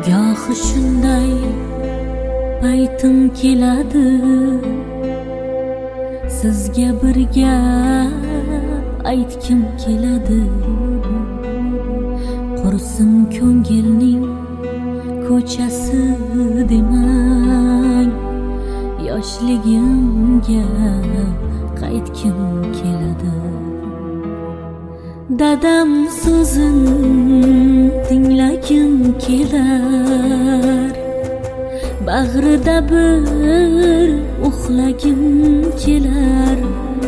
gohi shunday paytim keladi, sizga bir gap aytkim keladi. Qursin ko'ngilning ko'chasi demang, yoshligimga qaytkim keladi. Dadam so'zin tinglagim kelar, bag'rida bir uxlagim kelar.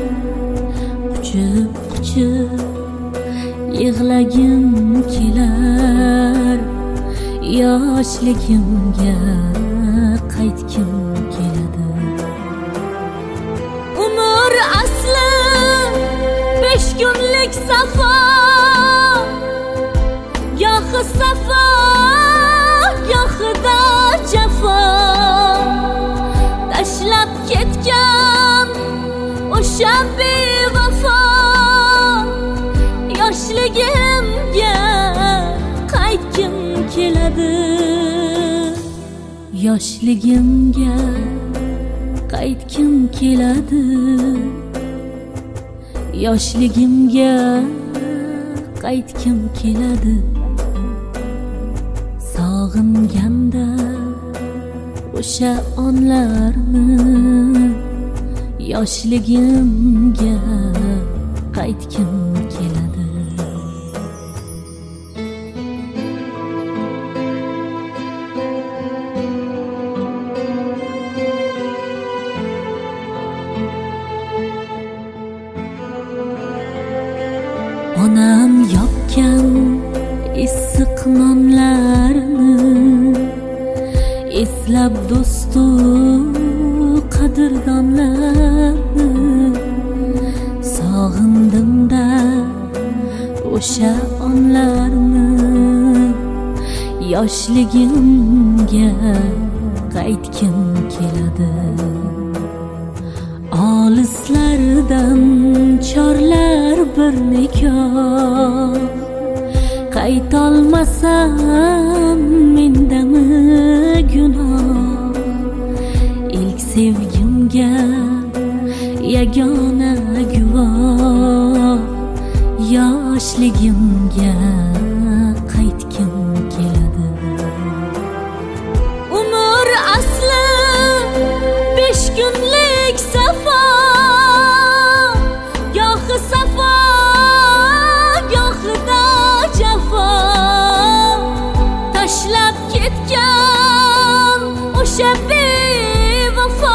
Quchib yig'lagim kelar, yoshligimga qaytgim keladi. Umr asli 5 kunlik safar, gohi safar, gohida jafo. Tashlab ketgan o'sha bevafo, yoshligimga qaytgim keladi. Yoshligimga qaytgim keladi. Yoshligimga qaytgim keladi. Sog'inganda o'sha onlarni, yoshligimga qaytgim keladi. Onam yopgan issiq nonlarni eslab, do'stu qadrdonlarni sog'indimda o'sha onlarni, yoshligimga qaytgim keladi. Olislardan chorlar bir nikoh, qaytolmasam mendami gunoh. Ilk sevgimga yagona guvoh, yoshligimga qaytgim keladi. Umr asli 5 kunlik safar, gohi safar, gohida jafo. Tashlab ketgan o'sha bevafo,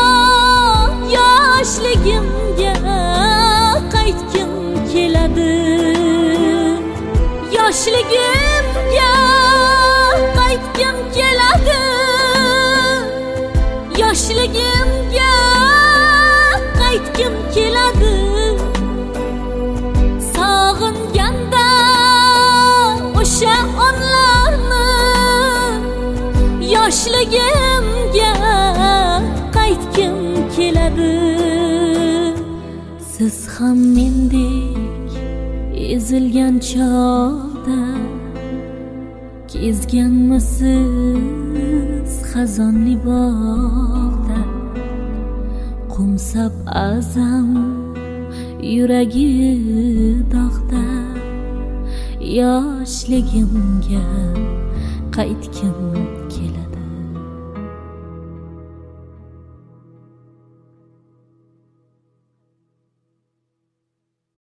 yoshligimga qaytgim keladi. Yoshligimga qaytgim keladi. Yoshligimga qaytgim keladi. Sog'inganda o'sha onlarni, yoshligimga qaytgim keladi. Siz ham mendek ezilgan chog'da kezganmisiz xazonli bog'da? Qumsab azam yuragi dog'da, yoshligimga qaytgim